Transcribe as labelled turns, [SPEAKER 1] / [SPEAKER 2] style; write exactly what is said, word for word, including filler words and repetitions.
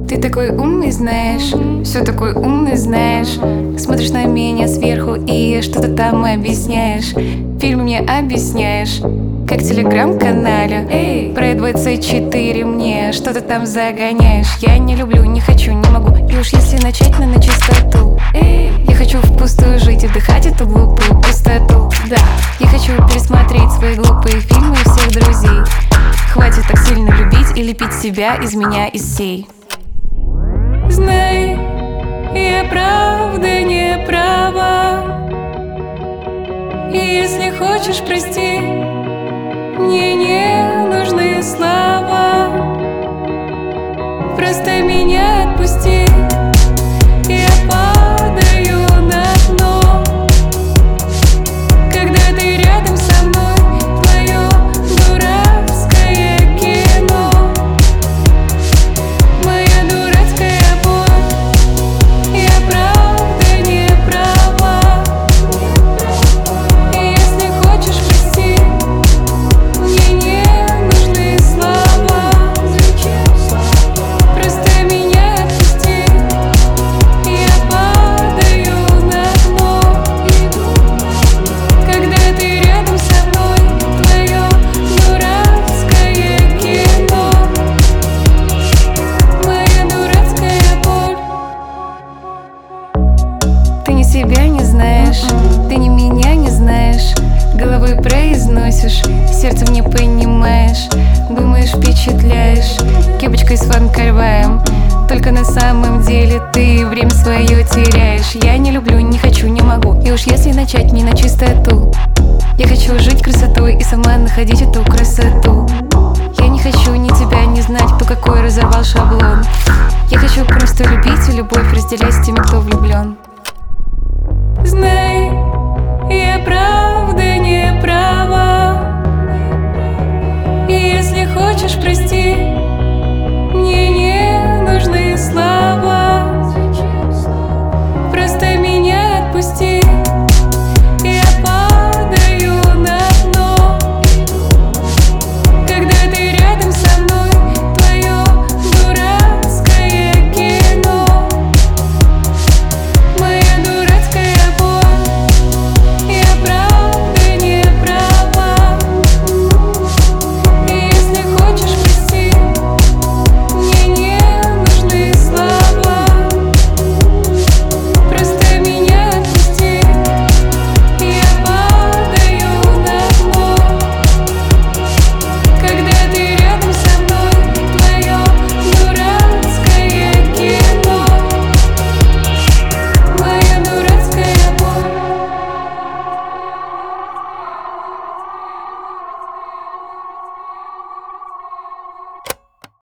[SPEAKER 1] Ты такой умный, знаешь, все такой умный, знаешь. Смотришь на меня сверху и что-то там объясняешь. Фильм мне объясняешь, как в телеграм-канале. Эй, про двадцать четыре мне что-то там загоняешь. Я не люблю, не хочу, не могу. И уж если начать, на на чистоту. Эй, я хочу впустую жить и вдыхать эту глупую пустоту. Да, я хочу пересмотреть свои глупые фильмы и всех друзей. Хватит так сильно любить и лепить себя из меня, из сей. Знай, я правда не права. И если хочешь, прости, мне не нужны слова. Просто меня отпусти. Я падаю на дно, когда ты рядом со мной. Твое дурацкое кино, моя дурацкая боль. Я правда не права. И если хочешь, прости, мне не нужны слова. Просто меня отпусти. Я падаю на дно, когда ты рядом со мной. Твое дурацкое кино, моя дурацкая боль. Ты ни себя не знаешь, ты ни меня не знаешь. Головой произносишь, сердцем не понимаешь. Думаешь, впечатляешь, кепочкой с фан-карваем. Только на самом деле ты время свое теряешь. Я не люблю, не хочу, не могу. И уж если начать, не на чистоту. Я хочу жить красотой и сама находить эту красоту. Я не хочу ни тебя, ни знать, кто какой разорвал шаблон. Я хочу просто любить и любовь разделять с теми, кто влюблен.